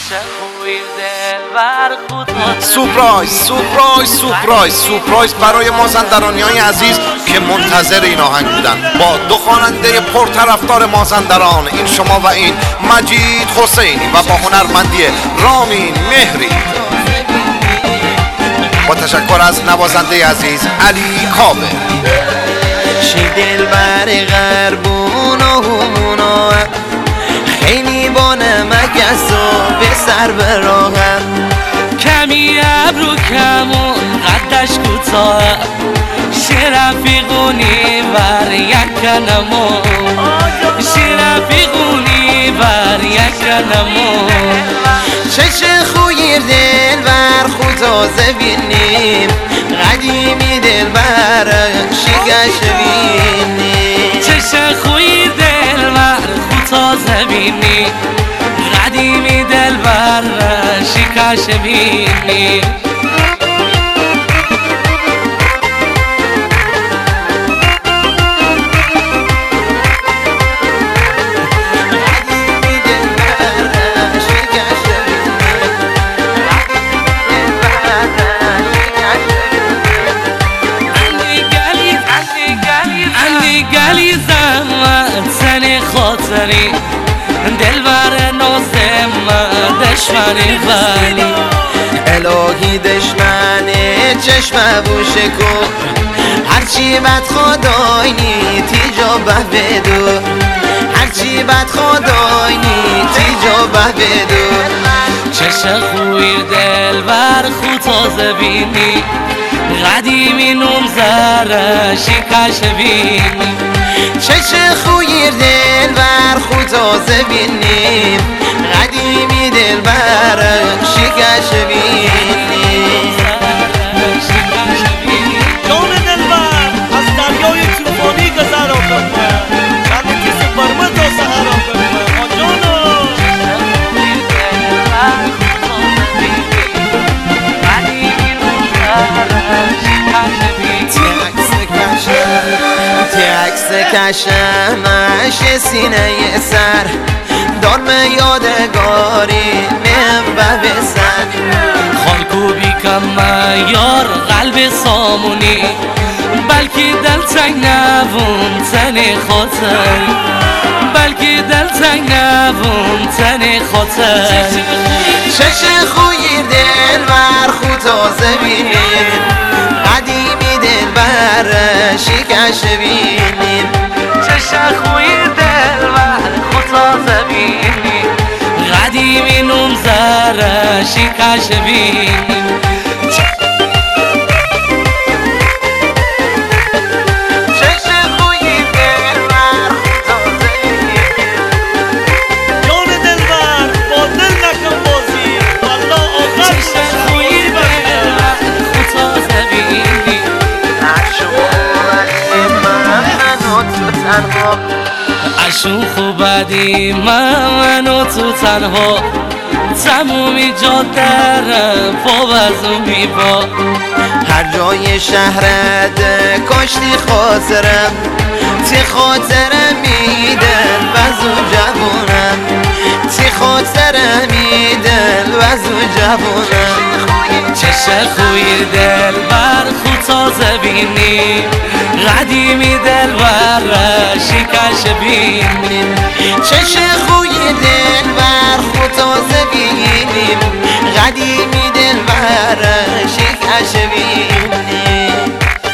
سورپرایز برای مازندرانیان عزیز که منتظر این آهنگ بودن. با دو خواننده پرطرفدار مازندران، این شما و این مجید حسینی، و با هنرمندی رامین مهری. با تشکر از نوازنده عزیز علی کاوه. شی دلبر غربون و همونا، خیلی با نمکست و به سر براهم، کمی ابرو کمون قدش کوتاه، شرفیقونی بر یک کنمون، شرفیقونی بر یک کنمون. چشم خویر دل بر خود تازه بینیم، قدیمی دل بر شکش بینیم. چشم خویر دل بر خود تازه بینیم، قدیمی دل بر شکش بینیم. دل بر نازم دشمنی ولی الهی دشمن چشم بوشه کن، هرچی بد خداینی تیجا به بدو، هرچی بد خداینی تیجا به بدو. چشم خویر دل بر خود تازه بینی، قدیمی نوم زره شکش بینی. چشم خویر دل بر خود تازه بینیم، قدیمی دل بر شکش بینیم. جان دلبر از دریای طوفانی گذر آکنه، چند کسی برمه تا سهر آکنه آجانا. تکس کشمش سینه سر، دارم یادگاری من به سر. خالکو بیکم یار قلب سامونی، بلکی دل تنگ نبون تن خاطر، بلکی دل تنگ نبون تن خاطر. چشم خویر دل بر خود تازه بینیم، قدیمی دل بر شکش بینیم. چشم خویر دل بر خود تازه بینیم، قدیمی نوم زره شکش بینیم. اشون خوبدی من و تو تنها، تمومی جا درم پاوزو میبا. هر جای شهرت کاشتی خاطرم، تی خاطرم میدن وزو جوانم، تی خاطرم میدن وزو جوانم. چشم خویر دل بر خود تازه بینی، قدیمی دل بر شکش بینیم. چشم خویر دل بر خود تازه بینیم، قدیمی دل بر شکش بینیم.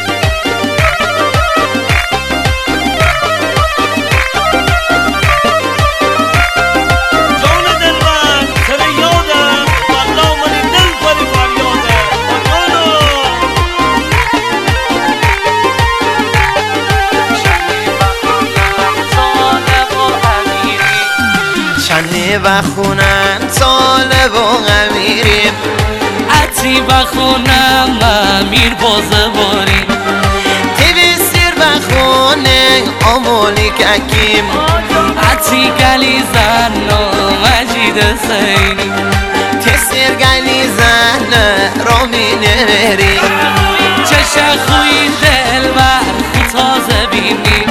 چنه و خونم طالب و امیریم، عطی و خونم امیر بازه باریم. تیوی سیر و خونه آمولی ککیم، عطی گلی زن و مجید سینی. تسیر گلی زن رامین مهری. چشم خوی دل بر خود تازه بینی،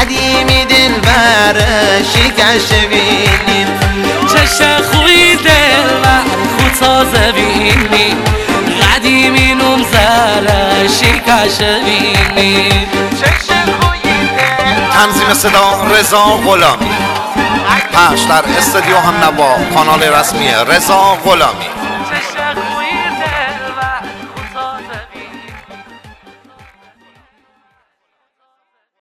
قدیمی دل بر شکش بینیم. چشم خوی دل بینی قدیمی نوم زره شکش بینی تنظیم صدا رضا غلامی، پخش در استودیو هم نوا، کانال رسمی رضا غلامی.